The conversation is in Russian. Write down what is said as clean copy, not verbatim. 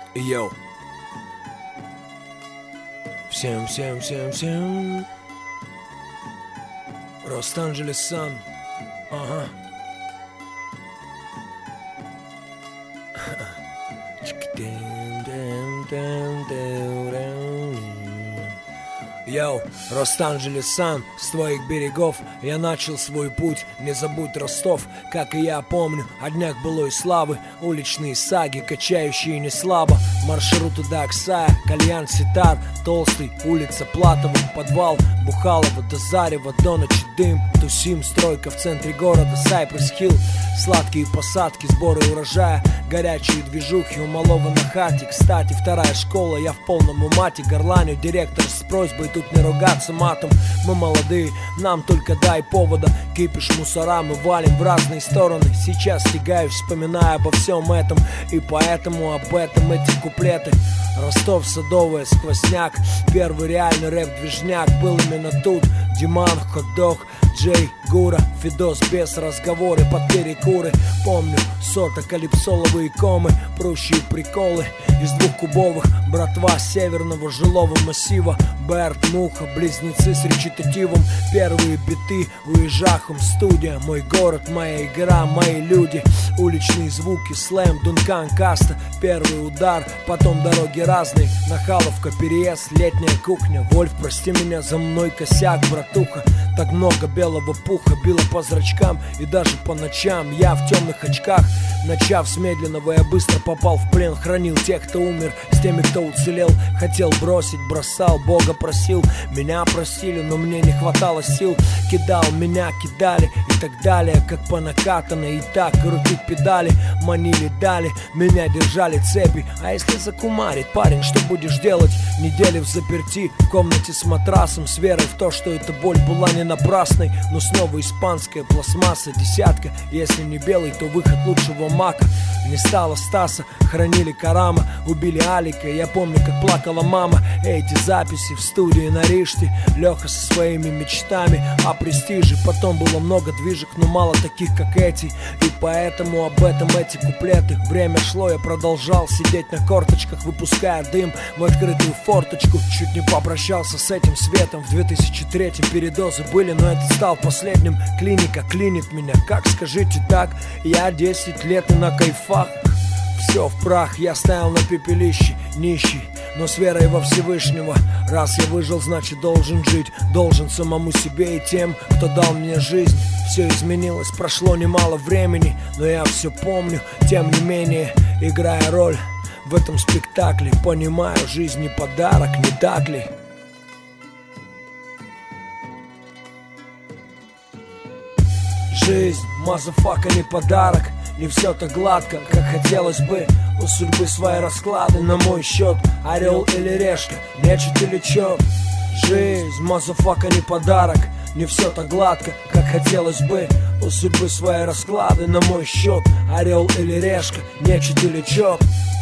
Йоу. Всем. Лос-Анджелес Сан. Ага. Йоу, Лос-Анджелес Сан, с твоих берегов я начал свой путь. Не забудь Ростов, как и я помню о днях былой славы. Уличные саги, качающие не слабо. Маршруты до Аксая, кальян, ситар, толстый, улица Платова, подвал Бухалова до Зарева, до ночи дым. Тусим, стройка в центре города, Сайпресс Хилл. Сладкие посадки, сборы урожая, горячие движухи у малого на хате. Кстати, вторая школа, я в полном умате. Горланю директор с просьбой тут не ругаться матом. Мы молодые, нам только дай повода. Кипиш мусора мы валим в разные стороны. Сейчас стягаюсь, вспоминая обо всем этом. И поэтому об этом эти куплеты. Ростов, Садовая, сквозняк. Первый реальный рэп-движняк был именно тут. Диман, хот-дог, Джей, Гура, Фидос, без разговоры под перекуры. Помню, сота, калипсоловые комы, прущие приколы из двухкубовых. Братва северного жилого массива. Берт, Муха, близнецы с речитативом. Первые биты уезжахом, студия. Мой город, моя игра, мои люди. Уличные звуки, слэм, Дункан, Каста. Первый удар, потом дороги разные. Нахаловка, переезд, летняя кухня. Вольф, прости меня, за мной косяк, братуха. Так много белого пуха било по зрачкам. И даже по ночам я в темных очках. Начав с медленного, я быстро попал в плен. Хранил тех, кто умер, с теми, кто уцелел. Хотел бросить, бросал, Бога просил. Меня просили, но мне не хватало сил. Кидал, меня кидали и так далее. Как по накатанной, и так крутить педали. Манили, дали, меня держали цепи. А если закумарить, парень, что будешь делать? Недели в заперти, в комнате с матрасом. С верой в то, что эта боль была не напрасной. Но снова испанская пластмасса, десятка. Если не белый, то выход лучшего мака. Не стало Стаса, хранили Карама. Убили Алика, я помню, как плакала мама. Эти записи в студии на Риште. Леха со своими мечтами о престиже. Потом было много движек, но мало таких, как эти. И поэтому об этом эти куплеты. Время шло, я продолжал сидеть на корточках, выпуская дым в открытую форточку. Чуть не попрощался с этим светом. В 2003-м передозы были, но это стал последним. Клиника клинит меня, как скажите так? Я 10 лет и на кайфах. Все в прах, я стоял на пепелище, нищий, но с верой во Всевышнего. Раз я выжил, значит должен жить. Должен самому себе и тем, кто дал мне жизнь. Все изменилось, прошло немало времени, но я все помню, тем не менее, играя роль в этом спектакле. Понимаю, жизнь не подарок, не так ли? Жизнь, мазафака, не подарок. Не все так гладко, как хотелось бы. У судьбы свои расклады на мой счет. Орел или решка, нечет или чё? Жизнь, мазафака, не подарок. Не все так гладко, как хотелось бы. У судьбы свои расклады на мой счет. Орел или решка, нечет или чё?